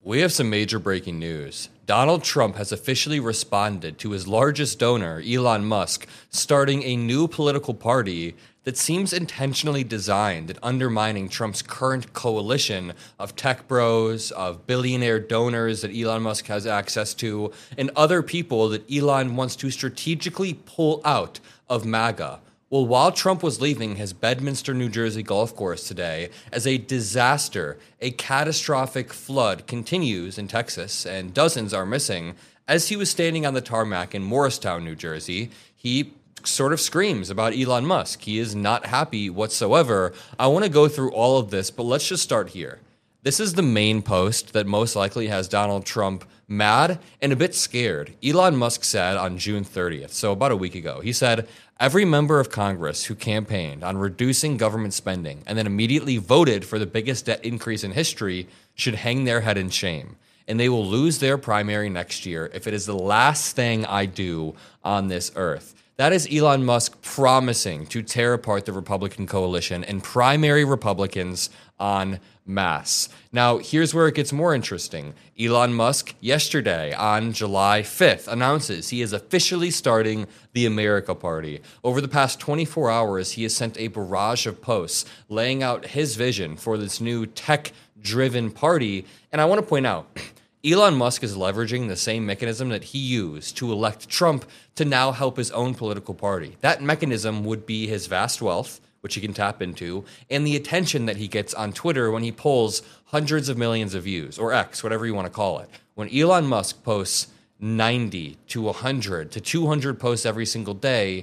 We have some major breaking news. Donald Trump has officially responded to his largest donor, Elon Musk, starting a new political party that seems intentionally designed at undermining Trump's current coalition of tech bros, of billionaire donors that Elon Musk has access to, and other people that Elon wants to strategically pull out of MAGA. Well, while Trump was leaving his Bedminster, New Jersey golf course today, as a disaster, a catastrophic flood continues in Texas and dozens are missing, as he was standing on the tarmac in Morristown, New Jersey, he sort of screams about Elon Musk. He is not happy whatsoever. I want to go through all of this, but let's just start here. This is the main post that most likely has Donald Trump mad and a bit scared. Elon Musk said on June 30th, so about a week ago, he said, "Every member of Congress who campaigned on reducing government spending and then immediately voted for the biggest debt increase in history should hang their head in shame. And they will lose their primary next year if it is the last thing I do on this earth." That is Elon Musk promising to tear apart the Republican coalition and primary Republicans en masse. Now, here's where it gets more interesting. Elon Musk, yesterday on July 5th, announces he is officially starting the America Party. Over the past 24 hours, he has sent a barrage of posts laying out his vision for this new tech-driven party. And I want to point out, Elon Musk is leveraging the same mechanism that he used to elect Trump to now help his own political party. That mechanism would be his vast wealth, which he can tap into, and the attention that he gets on Twitter when he polls hundreds of millions of views, or X, whatever you want to call it. When Elon Musk posts 90 to 100 to 200 posts every single day,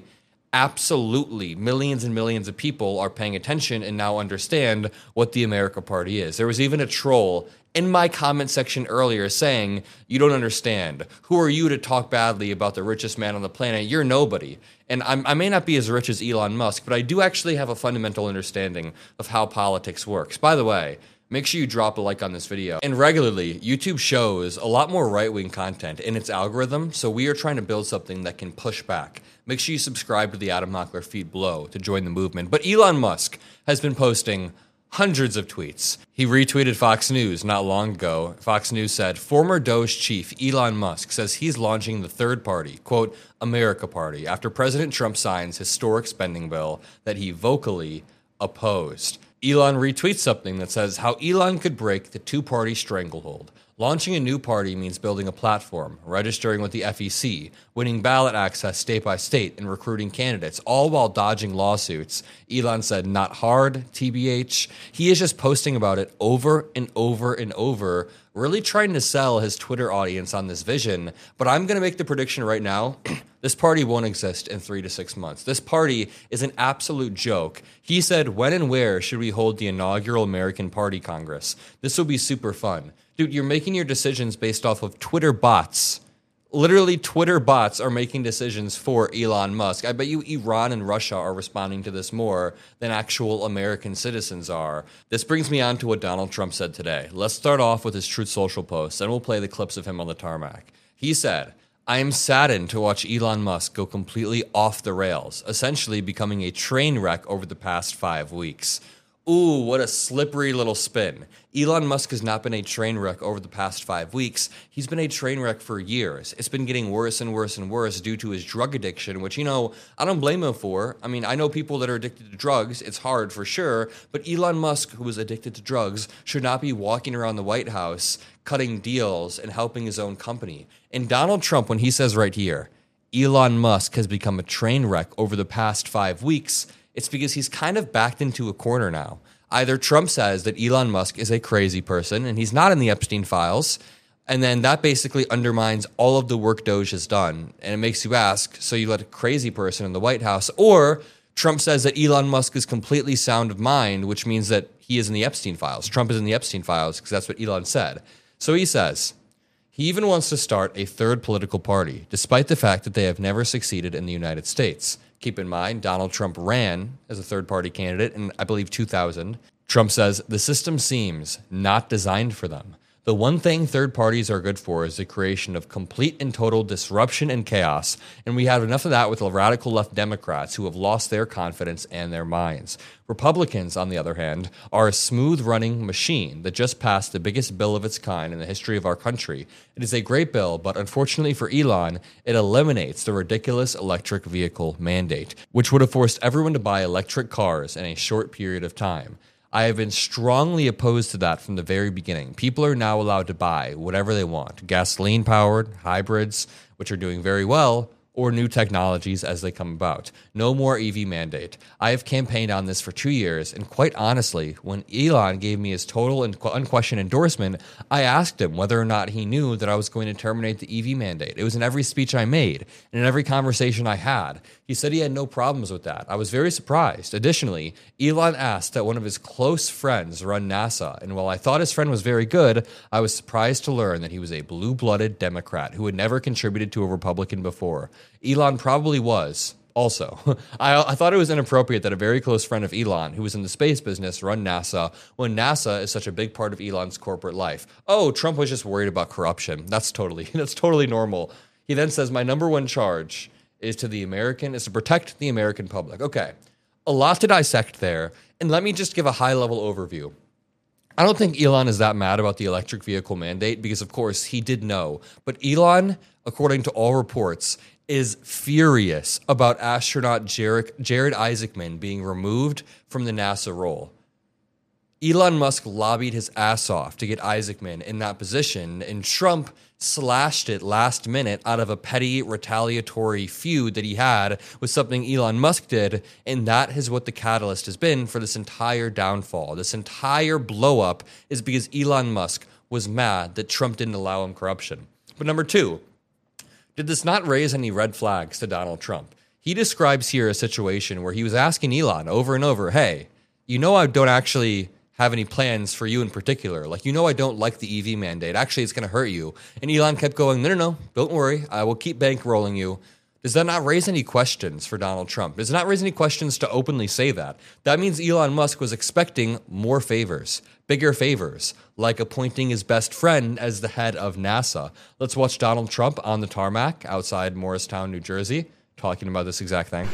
absolutely millions and millions of people are paying attention and now understand what the America Party is. There was even a troll in my comment section earlier saying, "You don't understand. Who are you to talk badly about the richest man on the planet? You're nobody." And I may not be as rich as Elon Musk, but I do actually have a fundamental understanding of how politics works. By the way, make sure you drop a like on this video. And regularly, YouTube shows a lot more right-wing content in its algorithm, so we are trying to build something that can push back. Make sure you subscribe to the Adam Mockler feed below to join the movement. But Elon Musk has been posting hundreds of tweets. He retweeted Fox News not long ago. Fox News said, former Doge chief Elon Musk says he's launching the third party, quote, America Party, after President Trump signs historic spending bill that he vocally opposed. Elon retweets something that says how Elon could break the two-party stranglehold. Launching a new party means building a platform, registering with the FEC, winning ballot access state by state, and recruiting candidates, all while dodging lawsuits. Elon said, not hard, TBH. He is just posting about it over and over and over, really trying to sell his Twitter audience on this vision. But I'm going to make the prediction right now. This party won't exist in 3 to 6 months. This party is an absolute joke. He said, when and where should we hold the inaugural American Party Congress? This will be super fun. Dude, you're making your decisions based off of Twitter bots. Literally, Twitter bots are making decisions for Elon Musk. I bet you Iran and Russia are responding to this more than actual American citizens are. This brings me on to what Donald Trump said today. Let's start off with his Truth Social post, and we'll play the clips of him on the tarmac. He said, I am saddened to watch Elon Musk go completely off the rails, essentially becoming a train wreck over the past 5 weeks. Ooh, what a slippery little spin. Elon Musk has not been a train wreck over the past 5 weeks. He's been a train wreck for years. It's been getting worse and worse and worse due to his drug addiction, which, I don't blame him for. I mean, I know people that are addicted to drugs. It's hard for sure. But Elon Musk, who is addicted to drugs, should not be walking around the White House cutting deals and helping his own company. And Donald Trump, when he says right here, Elon Musk has become a train wreck over the past 5 weeks, it's because he's kind of backed into a corner now. Either Trump says that Elon Musk is a crazy person and he's not in the Epstein files, and then that basically undermines all of the work Doge has done. And it makes you ask, so you let a crazy person in the White House? Or Trump says that Elon Musk is completely sound of mind, which means that he is in the Epstein files. Trump is in the Epstein files because that's what Elon said. So he says, he even wants to start a third political party, despite the fact that they have never succeeded in the United States. Keep in mind, Donald Trump ran as a third-party candidate in, I believe, 2000. Trump says, the system seems not designed for them. The one thing third parties are good for is the creation of complete and total disruption and chaos, and we have enough of that with the radical left Democrats who have lost their confidence and their minds. Republicans, on the other hand, are a smooth-running machine that just passed the biggest bill of its kind in the history of our country. It is a great bill, but unfortunately for Elon, it eliminates the ridiculous electric vehicle mandate, which would have forced everyone to buy electric cars in a short period of time. I have been strongly opposed to that from the very beginning. People are now allowed to buy whatever they want, gasoline-powered, hybrids, which are doing very well, or new technologies as they come about. No more EV mandate. I have campaigned on this for 2 years, and quite honestly, when Elon gave me his total and unquestioned endorsement, I asked him whether or not he knew that I was going to terminate the EV mandate. It was in every speech I made, and in every conversation I had. He said he had no problems with that. I was very surprised. Additionally, Elon asked that one of his close friends run NASA, and while I thought his friend was very good, I was surprised to learn that he was a blue-blooded Democrat who had never contributed to a Republican before. Elon probably was. Also, I thought it was inappropriate that a very close friend of Elon, who was in the space business, run NASA when NASA is such a big part of Elon's corporate life. Oh, Trump was just worried about corruption. That's totally normal. He then says, my number one charge is to protect the American public. Okay, a lot to dissect there, and let me just give a high-level overview. I don't think Elon is that mad about the electric vehicle mandate because, of course, he did know. But Elon, according to all reports, is furious about astronaut Jared Isaacman being removed from the NASA role. Elon Musk lobbied his ass off to get Isaacman in that position, and Trump slashed it last minute out of a petty retaliatory feud that he had with something Elon Musk did, and that is what the catalyst has been for this entire downfall. This entire blow-up is because Elon Musk was mad that Trump didn't allow him corruption. But number two, did this not raise any red flags to Donald Trump? He describes here a situation where he was asking Elon over and over, hey, you know I don't actually have any plans for you in particular. Like, you know I don't like the EV mandate. Actually, it's going to hurt you. And Elon kept going, no, don't worry. I will keep bankrolling you. Does that not raise any questions for Donald Trump? Does it not raise any questions to openly say that? That means Elon Musk was expecting more favors, bigger favors, like appointing his best friend as the head of NASA. Let's watch Donald Trump on the tarmac outside Morristown, New Jersey, talking about this exact thing.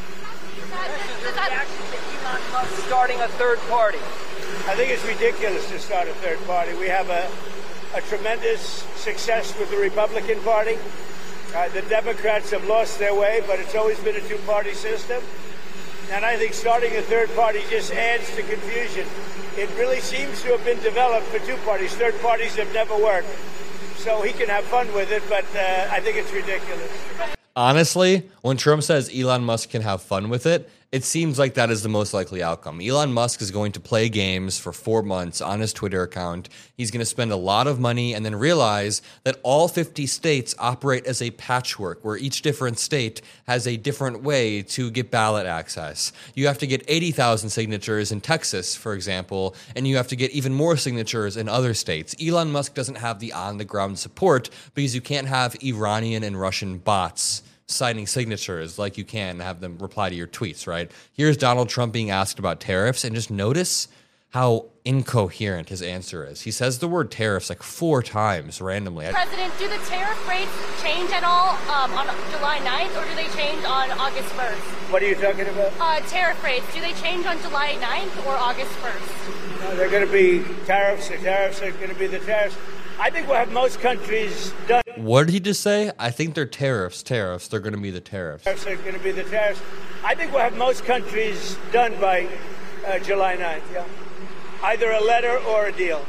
Elon Musk starting a third party. I think it's ridiculous to start a third party. We have a tremendous success with the Republican Party. The Democrats have lost their way, but it's always been a two-party system. And I think starting a third party just adds to confusion. It really seems to have been developed for two parties. Third parties have never worked. So he can have fun with it, but I think it's ridiculous. Honestly, when Trump says Elon Musk can have fun with it, it seems like that is the most likely outcome. Elon Musk is going to play games for 4 months on his Twitter account. He's going to spend a lot of money and then realize that all 50 states operate as a patchwork where each different state has a different way to get ballot access. You have to get 80,000 signatures in Texas, for example, and you have to get even more signatures in other states. Elon Musk doesn't have the on-the-ground support because you can't have Iranian and Russian bots signing signatures like you can have them reply to your tweets, right? Here's Donald Trump being asked about tariffs, and just notice how incoherent his answer is. He says the word tariffs like 4 times randomly. President, do the tariff rates change at all on July 9th, or do they change on August 1st? What are you talking about? Tariff rates, do they change on July 9th or August 1st? They're going to be tariffs. The tariffs are going to be the tariffs. I think we'll have most countries done. What did he just say? I think they're tariffs. They're going to be the tariffs. Tariffs are going to be the tariffs. I think we'll have most countries done by July 9th, yeah. Either a letter or a deal.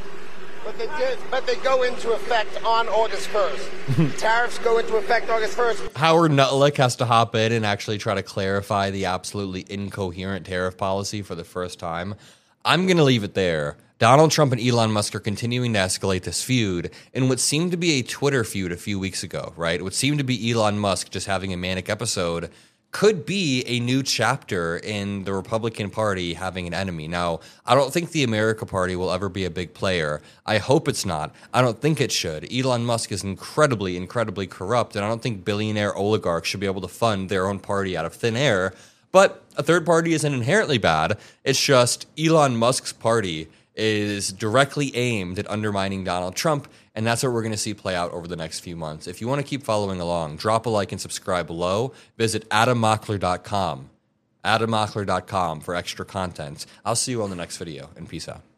But they go into effect on August 1st. Tariffs go into effect August 1st. Howard Nuttlick has to hop in and actually try to clarify the absolutely incoherent tariff policy for the first time. I'm going to leave it there. Donald Trump and Elon Musk are continuing to escalate this feud in what seemed to be a Twitter feud a few weeks ago, right? What seemed to be Elon Musk just having a manic episode could be a new chapter in the Republican Party having an enemy. Now, I don't think the America Party will ever be a big player. I hope it's not. I don't think it should. Elon Musk is incredibly, incredibly corrupt, and I don't think billionaire oligarchs should be able to fund their own party out of thin air. But a third party isn't inherently bad. It's just Elon Musk's party is directly aimed at undermining Donald Trump, and that's what we're going to see play out over the next few months. If you want to keep following along, drop a like and subscribe below. Visit adammockler.com, adammockler.com for extra content. I'll see you on the next video, and peace out.